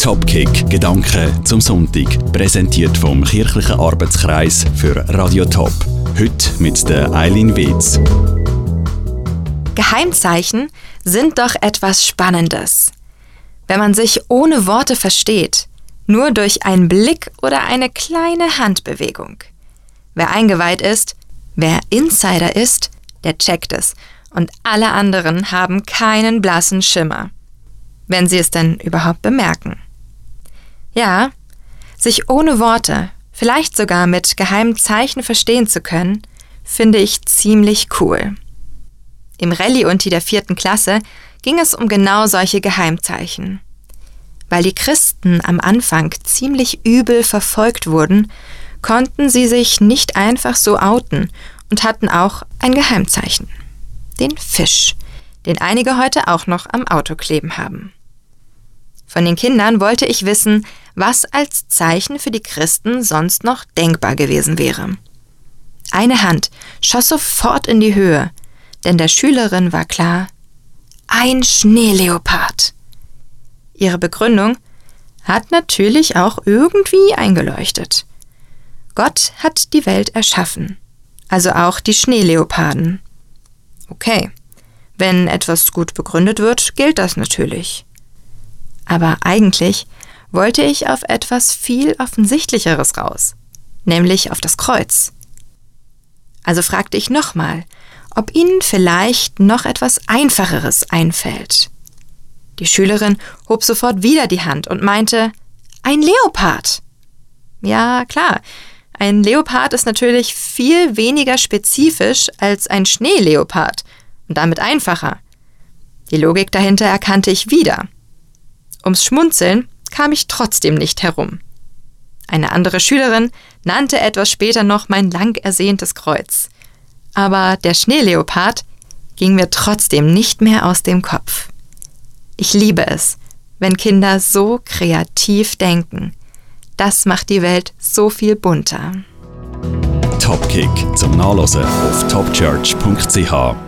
Topkick, Gedanken zum Sonntag. Präsentiert vom Kirchlichen Arbeitskreis für Radio Top. Heute mit der Eileen Wetz. Geheimzeichen sind doch etwas Spannendes. Wenn man sich ohne Worte versteht, nur durch einen Blick oder eine kleine Handbewegung. Wer eingeweiht ist, wer Insider ist, der checkt es und alle anderen haben keinen blassen Schimmer. Wenn sie es denn überhaupt bemerken. Ja, sich ohne Worte, vielleicht sogar mit geheimen Zeichen verstehen zu können, finde ich ziemlich cool. Im Rallye-Unti der 4. Klasse ging es um genau solche Geheimzeichen. Weil die Christen am Anfang ziemlich übel verfolgt wurden, konnten sie sich nicht einfach so outen und hatten auch ein Geheimzeichen. Den Fisch, den einige heute auch noch am Auto kleben haben. Von den Kindern wollte ich wissen, was als Zeichen für die Christen sonst noch denkbar gewesen wäre. Eine Hand schoss sofort in die Höhe, denn der Schülerin war klar, ein Schneeleopard. Ihre Begründung hat natürlich auch irgendwie eingeleuchtet. Gott hat die Welt erschaffen, also auch die Schneeleoparden. Okay, wenn etwas gut begründet wird, gilt das natürlich. Aber eigentlich wollte ich auf etwas viel Offensichtlicheres raus, nämlich auf das Kreuz. Also fragte ich nochmal, ob Ihnen vielleicht noch etwas Einfacheres einfällt. Die Schülerin hob sofort wieder die Hand und meinte, ein Leopard. Ja, klar, ein Leopard ist natürlich viel weniger spezifisch als ein Schneeleopard und damit einfacher. Die Logik dahinter erkannte ich wieder. Ums Schmunzeln kam ich trotzdem nicht herum. Eine andere Schülerin nannte etwas später noch mein lang ersehntes Kreuz. Aber der Schneeleopard ging mir trotzdem nicht mehr aus dem Kopf. Ich liebe es, wenn Kinder so kreativ denken. Das macht die Welt so viel bunter. Topkick zum Nachlesen auf topchurch.ch.